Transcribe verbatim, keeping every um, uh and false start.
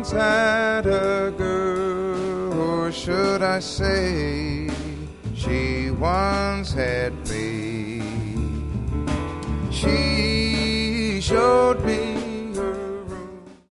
once had a girl, or should I say, she once had me.